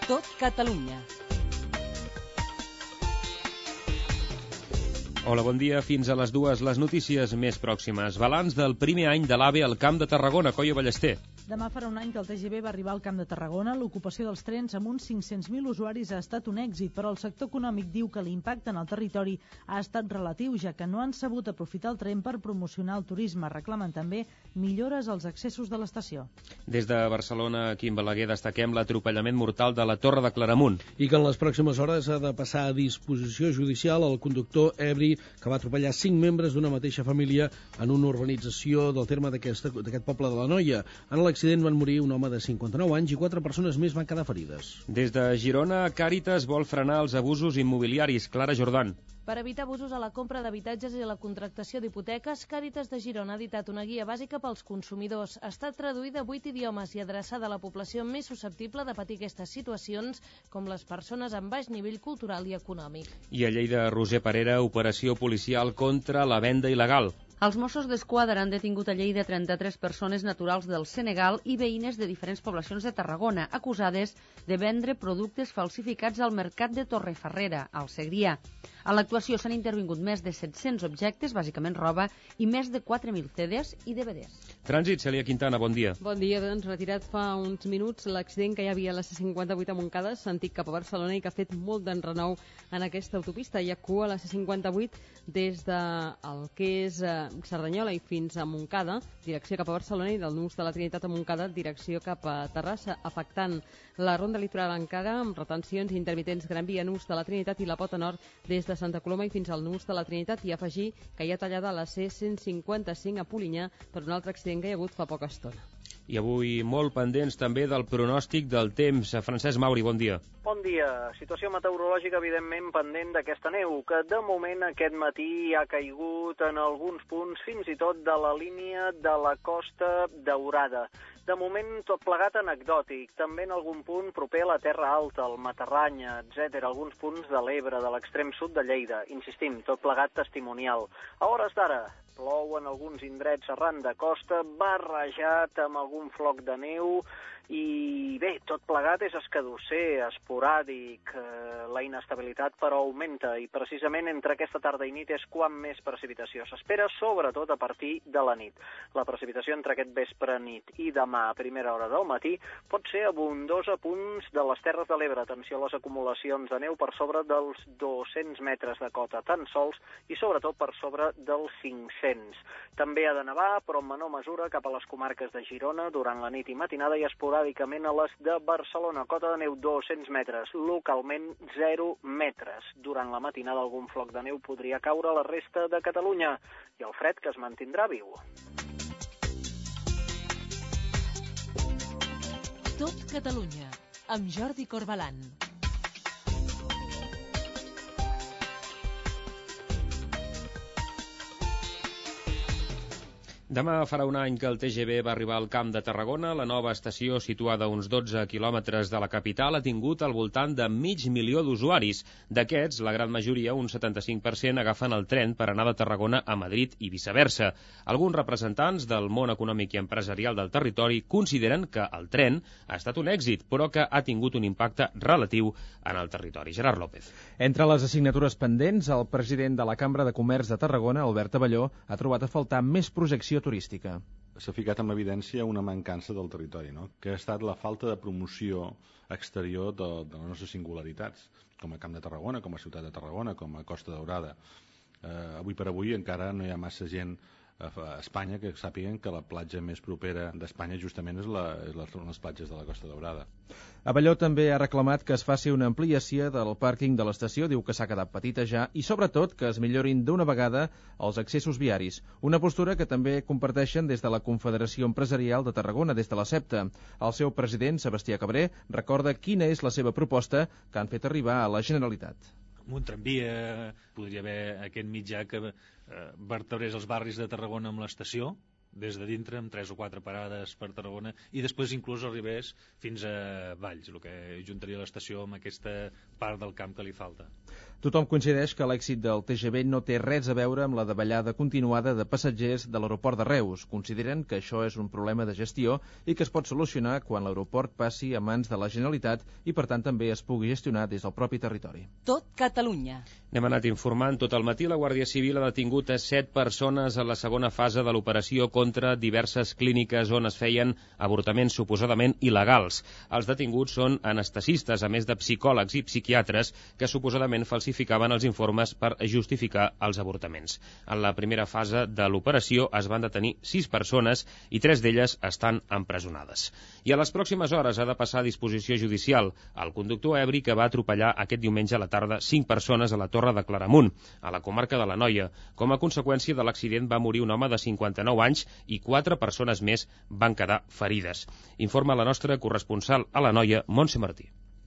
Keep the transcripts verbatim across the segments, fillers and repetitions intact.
Tot Catalunya. Hola, bon dia. Fins a les dues, les notícies més pròximes. Balanç del primer any de l'AVE al Camp de Tarragona. Coio Ballester. Demà farà un any que el T G V va arribar al Camp de Tarragona. L'ocupació dels trens amb uns cinc-cents mil usuaris ha estat un èxit, però el sector econòmic diu que l'impacte en el territori ha estat relatiu, ja que no han sabut aprofitar el tren per promocionar el turisme. Reclamen també millores als accessos de l'estació. Des de Barcelona, Quim Balaguer, destaquem l'atropellament mortal de la Torre de Claramunt. I que en les pròximes hores ha de passar a disposició judicial el conductor ebri que va atropellar cinc membres d'una mateixa família en una urbanització del terme d'aquest poble de l'Anoia. En l'accident van morir un home de cinquanta-nou anys i quatre persones més van quedar ferides. Des de Girona, Càritas vol frenar els abusos immobiliaris. Clara Jordan. Per evitar abusos a la compra d'habitatges i a la contractació d'hipoteques, Càritas de Girona ha editat una guia bàsica pels consumidors. Està traduïda a vuit idiomes i adreçada a la població més susceptible de patir aquestes situacions, com les persones amb baix nivell cultural i econòmic. I a Lleida, Roser Parera, operació policial contra la venda il·legal. Els Mossos d'Esquadra han detingut a Lleida trenta-tres persones naturals del Senegal i veïnes de diferents poblacions de Tarragona, acusades de vendre productes falsificats al mercat de Torrefarrera, al Segrià. A l'actuació s'han intervingut més de set-cents objectes, bàsicament roba, i més de quatre mil C Ds i D V Ds. Trànsit, Cèlia Quintana, bon dia. Bon dia, doncs retirat fa uns minuts l'accident que hi havia a la C cinquanta-vuit a Montcada, sentit cap a Barcelona, i que ha fet molt d'enrenou en aquesta autopista. Hi ha cua a la C cinquanta-vuit des del que és eh, Cerdanyola i fins a Montcada, direcció cap a Barcelona, i del nus de la Trinitat a Montcada, direcció cap a Terrassa, afectant la ronda litoral encara, amb retencions intermitents Gran Via, nus de la Trinitat i la Pota Nord des de Santa Coloma i fins al nus de la Trinitat, i afegir que hi ha tallada la C cent cinquanta-cinc a Polinyà per un altre accident que hi ha hagut fa poca estona. I avui molt pendents també del pronòstic del temps. Francesc Mauri, bon dia. Bon dia. Situació meteorològica, evidentment, pendent d'aquesta neu, que de moment aquest matí ha caigut en alguns punts, fins i tot de la línia de la Costa Daurada. De moment, tot plegat anecdòtic, també en algun punt proper a la Terra Alta, el Matarranya, etcètera, alguns punts de l'Ebre, de l'extrem sud de Lleida. Insistim, tot plegat testimonial. A hores d'ara, plou en alguns indrets arran de costa, barrejat amb algun floc de neu, i bé, tot plegat és escadusser, esporàdic, eh, la inestabilitat però augmenta, i precisament entre aquesta tarda i nit és quan més precipitació s'espera, sobretot a partir de la nit. La precipitació entre aquest vespre, nit i demà a primera hora del matí pot ser abundosa a punts de les Terres de l'Ebre. Atenció a les acumulacions de neu per sobre dels dos-cents metres de cota tan sols, i sobretot per sobre dels cinc-cents. També ha de nevar, però en menor mesura, cap a les comarques de Girona durant la nit i matinada, i esporàdicament a les de Barcelona. Cota de neu dos-cents metres, localment zero metres. Durant la matinada algun floc de neu podria caure a la resta de Catalunya, i el fred que es mantindrà viu. Tot Catalunya, amb Jordi Corbalan. Demà farà un any que el T G V va arribar al Camp de Tarragona. La nova estació, situada a uns dotze quilòmetres de la capital, ha tingut al voltant de mig milió d'usuaris. D'aquests, la gran majoria, un setanta-cinc per cent, agafen el tren per anar de Tarragona a Madrid i viceversa. Alguns representants del món econòmic i empresarial del territori consideren que el tren ha estat un èxit, però que ha tingut un impacte relatiu en el territori. Gerard López. Entre les assignatures pendents, el president de la Cambra de Comerç de Tarragona, Albert Abelló, ha trobat a faltar més projecció turística. S'ha ficat en evidència una mancança del territori, no? Que ha estat la falta de promoció exterior de, de les nostres singularitats, com a Camp de Tarragona, com a Ciutat de Tarragona, com a Costa Daurada. Eh, avui per avui encara no hi ha massa gent a Espanya que sàpiguen que la platja més propera d'Espanya justament és, la, és les, les platges de la Costa Daurada. Abelló també ha reclamat que es faci una ampliació del pàrquing de l'estació, diu que s'ha quedat petita ja, i sobretot que es millorin d'una vegada els accessos viaris. Una postura que també comparteixen des de la Confederació Empresarial de Tarragona, des de la SEPTA. El seu president, Sebastià Cabré, recorda quina és la seva proposta que han fet arribar a la Generalitat. Amb un tramvia, podria haver aquest mitjà que eh, vertebrés els barris de Tarragona amb l'estació, des de dintre, amb tres o quatre parades per Tarragona, i després inclús arribés fins a Valls, el que juntaria l'estació amb aquesta part del camp que li falta. Tothom coincideix que l'èxit del T G V no té res a veure amb la davallada continuada de passatgers de l'aeroport de Reus. Consideren que això és un problema de gestió i que es pot solucionar quan l'aeroport passi a mans de la Generalitat i, per tant, també es pugui gestionar des del propi territori. Tot Catalunya. N'hem anat informant tot el matí. La Guàrdia Civil ha detingut a set persones a la segona fase de l'operació contra diverses clíniques on es feien avortaments suposadament il·legals. Els detinguts són anestesistes, a més de psicòlegs i psiquiatres, que suposadament falsificaven els informes per justificar els avortaments. En la primera fase de l'operació es van detenir sis persones i tres d'elles estan empresonades. I a les pròximes hores ha de passar a disposició judicial el conductor ebri que va atropellar aquest diumenge a la tarda cinc persones a la Torre de Claramunt, a la comarca de l'Anoia. Com a conseqüència de l'accident va morir un home de cinquanta-nou anys i quatre persones més van quedar ferides. Informa la nostra corresponsal a l'Anoia, Montse Martí.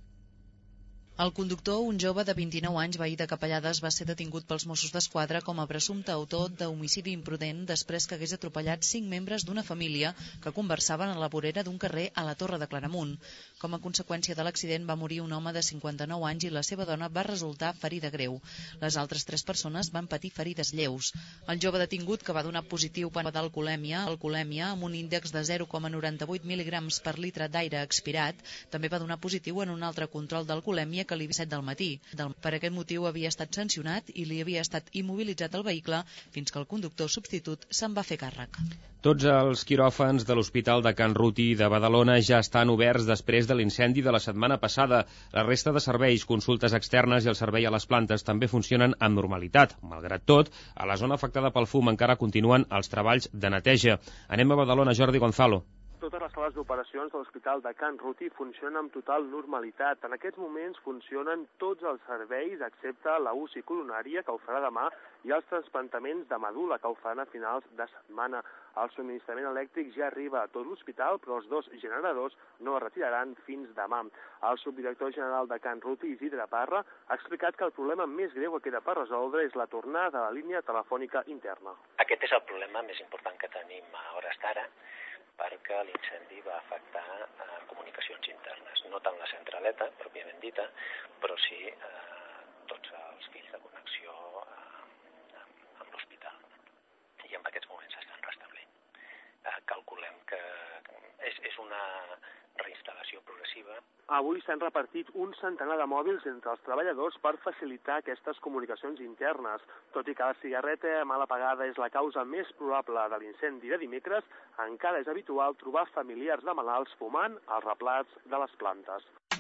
El conductor, un jove de vint-i-nou anys veí de Capellades, va ser detingut pels Mossos d'Esquadra com a presumpte autor d'homicidi imprudent després que hagués atropellat cinc membres d'una família que conversaven a la vorera d'un carrer a la Torre de Claramunt. Com a conseqüència de l'accident va morir un home de cinquanta-nou anys i la seva dona va resultar ferida greu. Les altres tres persones van patir ferides lleus. El jove detingut, que va donar positiu per d'alcoholèmia, alcoholèmia amb un índex de zero coma noranta-vuit mil·ligrams per litre d'aire expirat, també va donar positiu en un altre control d'alcoholèmia que li set del matí. Per aquest motiu havia estat sancionat i li havia estat immobilitzat el vehicle fins que el conductor substitut se'n va fer càrrec. Tots els quiròfans de l'Hospital de Can Ruti de Badalona ja estan oberts després de l'incendi de la setmana passada. La resta de serveis, consultes externes i el servei a les plantes també funcionen amb normalitat. Malgrat tot, a la zona afectada pel fum encara continuen els treballs de neteja. Anem a Badalona, Jordi Gonzalo. Totes les sales d'operacions de l'Hospital de Can Ruti funcionen amb total normalitat. En aquests moments funcionen tots els serveis, excepte la U C I coronària, que ho farà demà, i els trasplantaments de medul·la, que ho faran a finals de setmana. El subministrament elèctric ja arriba a tot l'hospital, però els dos generadors no es retiraran fins demà. El subdirector general de Can Ruti, Isidre Parra, ha explicat que el problema més greu que queda per resoldre és la tornada de la línia telefònica interna. Aquest és el problema més important que tenim a hores d'ara, perquè l'incendi va afectar eh, comunicacions internes, no tant la centraleta, pròpiament dita, però sí eh, tots els fills de connexió eh, amb l'hospital. I en aquests moments s'estan restablint. Eh, calculem que és, és una reinstal·lació progressiva. Avui s'han repartit un centenar de mòbils entre els treballadors per facilitar aquestes comunicacions internes. Tot i que la cigarreta mal apagada és la causa més probable de l'incendi de dimecres, encara és habitual trobar familiars de malalts fumant als replats de les plantes.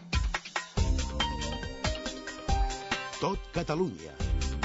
Tot Catalunya.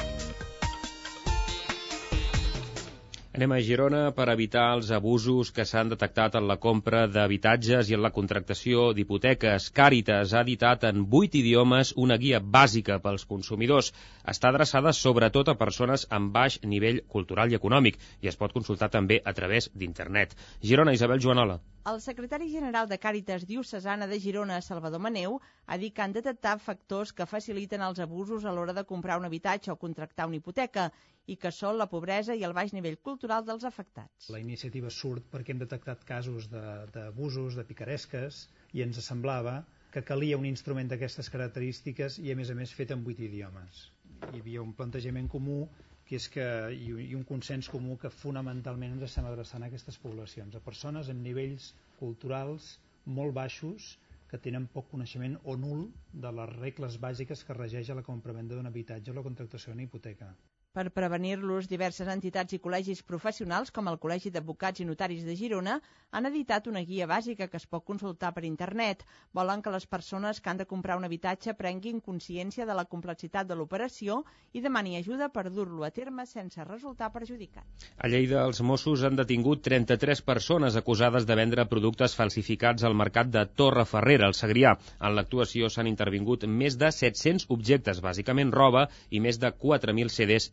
Anem a Girona per evitar els abusos que s'han detectat en la compra d'habitatges i en la contractació d'hipoteques. Càritas ha editat en vuit idiomes una guia bàsica pels consumidors. Està adreçada sobretot a persones amb baix nivell cultural i econòmic i es pot consultar també a través d'internet. Girona, Isabel Joanola. El secretari general de Càritas Diocesana de Girona, Salvador Maneu, ha dit que han detectat factors que faciliten els abusos a l'hora de comprar un habitatge o contractar una hipoteca i que són la pobresa i el baix nivell cultural dels afectats. La iniciativa surt perquè hem detectat casos d'abusos, de, de picaresques, i ens semblava que calia un instrument d'aquestes característiques i, a més a més, fet en vuit idiomes. Hi havia un plantejament comú que és que, i un consens comú que fonamentalment ens estem adreçant a aquestes poblacions, a persones amb nivells culturals molt baixos que tenen poc coneixement o nul de les regles bàsiques que regeix la compravenda d'un habitatge o la contractació d'una hipoteca. Per prevenir-los, diverses entitats i col·legis professionals, com el Col·legi d'Advocats i Notaris de Girona, han editat una guia bàsica que es pot consultar per internet. Volen que les persones que han de comprar un habitatge prenguin consciència de la complexitat de l'operació i demanin ajuda per dur-lo a terme sense resultar perjudicat. A Lleida, els Mossos han detingut trenta-tres persones acusades de vendre productes falsificats al mercat de Torrefarrera, al Segrià. En l'actuació s'han intervingut més de set-cents objectes, bàsicament roba, i més de quatre mil C Ds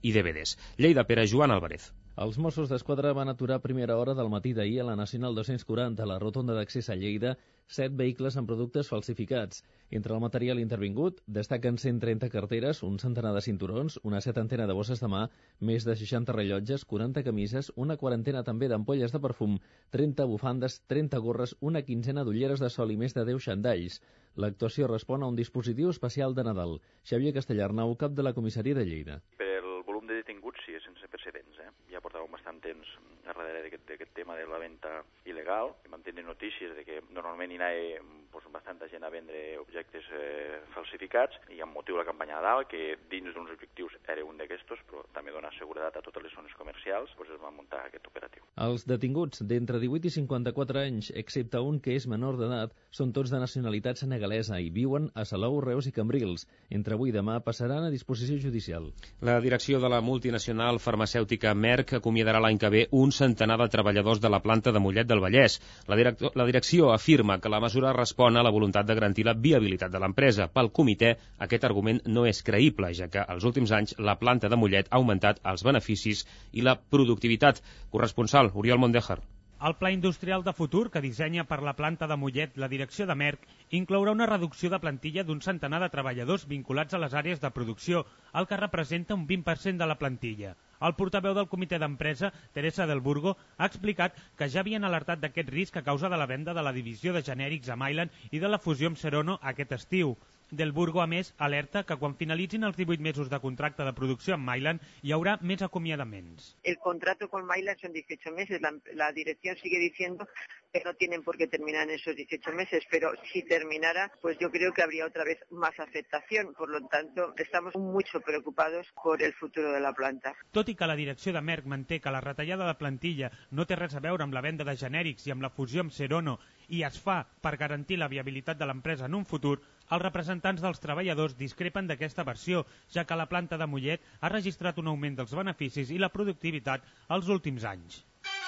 i D V Ds. Lleida, Pere, Joan Álvarez. Els Mossos d'Esquadra van aturar a primera hora del matí d'ahir a la Nacional dos-cents quaranta, a la rotonda d'accés a Lleida, set vehicles amb productes falsificats. Entre el material intervingut destaquen cent trenta carteres, un centenar de cinturons, una setantena de bosses de mà, més de seixanta rellotges, quaranta camises, una quarantena també d'ampolles de perfum, trenta bufandes, trenta gorres, una quinzena d'ulleres de sol i més de deu xandalls. L'actuació respon a un dispositiu especial de Nadal. Xavier Castellarnau, cap de la comissaria de Lleida. Pel volum de detinguts, sí, és sense precedents. Eh? Ja portàvem bastant temps darrere d'aquest tema de la venda il·legal. Vam tenir notícies de que normalment hi anava pues, bastanta gent a vendre objectes eh, falsificats i amb motiu de la campanya Nadal, que dins d'uns objectius era un d'aquestos, però també donar seguretat a totes les zones comercials, pues, es va muntar aquest operatiu. Els detinguts d'entre divuit i cinquanta-quatre anys, excepte un que és menor d'edat, són tots de nacionalitat senegalesa i viuen a Salou, Reus i Cambrils. Entre avui i demà passaran a disposició judicial. La direcció de la multinacional farmacèutica Merck acomiadarà l'any que ve un centenar de treballadors de la planta de Mollet del Vallès. La, director, la direcció afirma que la mesura respon a la voluntat de garantir la viabilitat de l'empresa. Pel comitè, aquest argument no és creïble, ja que als últims anys la planta de Mollet ha augmentat els beneficis i la productivitat. Corresponsal, Oriol Mondejar. El pla industrial de futur que dissenya per la planta de Mollet la direcció de Merck inclourà una reducció de plantilla d'un centenar de treballadors vinculats a les àrees de producció, el que representa un vint per cent de la plantilla. El portaveu del comitè d'empresa, Teresa del Burgo, ha explicat que ja havien alertat d'aquest risc a causa de la venda de la divisió de genèrics a Mylan i de la fusió amb Serono aquest estiu. Del Burgo, a més, alerta que quan finalitzin els divuit mesos de contracte de producció amb Mylan hi haurà més acomiadaments. El contrato con Mylan son dieciocho meses. La, la dirección sigue diciendo que no tienen por qué terminar en esos dieciocho meses, pero si terminara, pues yo creo que habría otra vez más afectación. Por lo tanto, estamos mucho preocupados por el futuro de la planta. Tot i que la direcció de Merck manté que la retallada de plantilla no té res a veure amb la venda de genèrics i amb la fusió amb Serono i es fa per garantir la viabilitat de l'empresa en un futur, els representants dels treballadors discrepen d'aquesta versió, ja que la planta de Mollet ha registrat un augment dels beneficis i la productivitat els últims anys.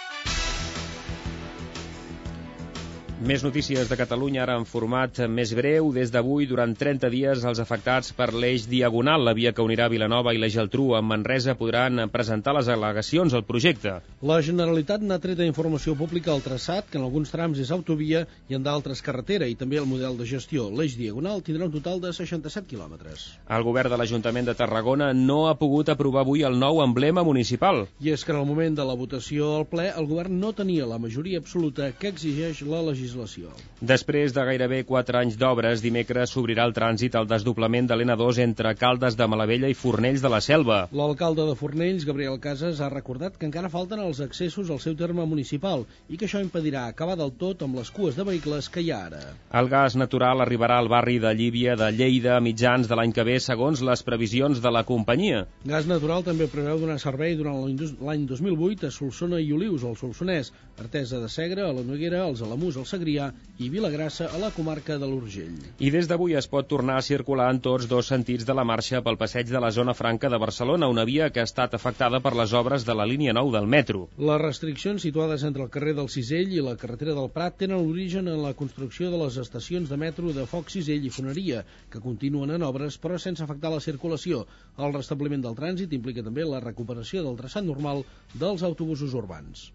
Més notícies de Catalunya, ara en format més breu. Des d'avui, durant trenta dies, els afectats per l'eix diagonal, la via que unirà Vilanova i la Geltrú amb Manresa, podran presentar les al·legacions al projecte. La Generalitat n'ha tret informació pública al traçat, que en alguns trams és autovia i en d'altres carretera, i també el model de gestió. L'eix diagonal tindrà un total de seixanta-set quilòmetres. El govern de l'Ajuntament de Tarragona no ha pogut aprovar avui el nou emblema municipal. I és que en el moment de la votació al ple, el govern no tenia la majoria absoluta que exigeix la legislació. Després de gairebé quatre anys d'obres, dimecres s'obrirà el trànsit al desdoblament de l'N dos entre Caldes de Malavella i Fornells de la Selva. L'alcalde de Fornells, Gabriel Casas, ha recordat que encara falten els accessos al seu terme municipal i que això impedirà acabar del tot amb les cues de vehicles que hi ha ara. El gas natural arribarà al barri de Llívia de Lleida a mitjans de l'any que ve, segons les previsions de la companyia. Gas Natural també preveu donar servei durant l'any dos mil vuit a Solsona i Olius, al Solsonès, Artesa de Segre, a la Noguera, als Alamús, al Segrià i Vilagrassa, a la comarca de l'Urgell. I des d'avui es pot tornar a circular en tots dos sentits de la marxa pel passeig de la Zona Franca de Barcelona, una via que ha estat afectada per les obres de la línia nou del metro. Les restriccions situades entre el carrer del Cisell i la carretera del Prat tenen l'origen en la construcció de les estacions de metro de Foc, Cisell i Foneria, que continuen en obres però sense afectar la circulació. El restabliment del trànsit implica també la recuperació del traçat normal dels autobusos urbans.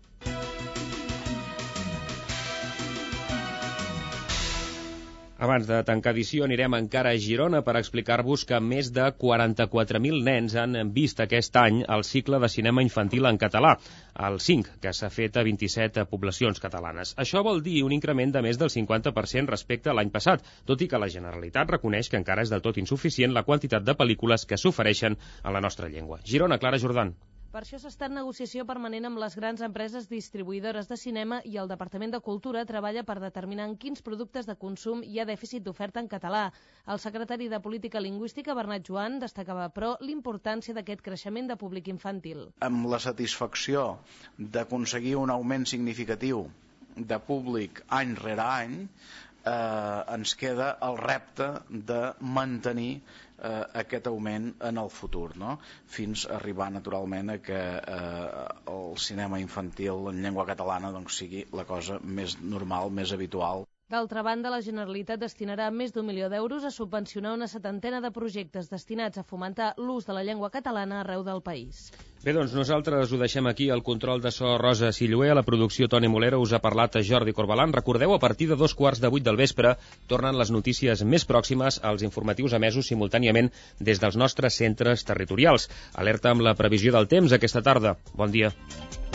Abans de tancar edició anirem encara a Girona per explicar-vos que més de quaranta-quatre mil nens han vist aquest any el cicle de cinema infantil en català, el cinc, que s'ha fet a vint-i-set poblacions catalanes. Això vol dir un increment de més del cinquanta per cent respecte a l'any passat, tot i que la Generalitat reconeix que encara és del tot insuficient la quantitat de pel·lícules que s'ofereixen a la nostra llengua. Girona, Clara Jordan. Per això s'està en negociació permanent amb les grans empreses distribuïdores de cinema i el Departament de Cultura treballa per determinar en quins productes de consum hi ha dèficit d'oferta en català. El secretari de Política Lingüística, Bernat Joan, destacava, però, l'importància d'aquest creixement de públic infantil. Amb la satisfacció d'aconseguir un augment significatiu de públic any rere any, eh, ens queda el repte de mantenir eh, aquest augment en el futur, no? Fins a arribar naturalment a que eh, el cinema infantil en llengua catalana doncs, sigui la cosa més normal, més habitual. D'altra banda, la Generalitat destinarà més d'un milió d'euros a subvencionar una setantena de projectes destinats a fomentar l'ús de la llengua catalana arreu del país. Bé, doncs nosaltres ho deixem aquí. El control de so Rosa Silluer, a la producció Toni Molero, us ha parlat Jordi Corbalan. Recordeu, a partir de dos quarts de vuit del vespre tornen les notícies més pròximes als informatius emesos simultàniament des dels nostres centres territorials. Alerta amb la previsió del temps aquesta tarda. Bon dia.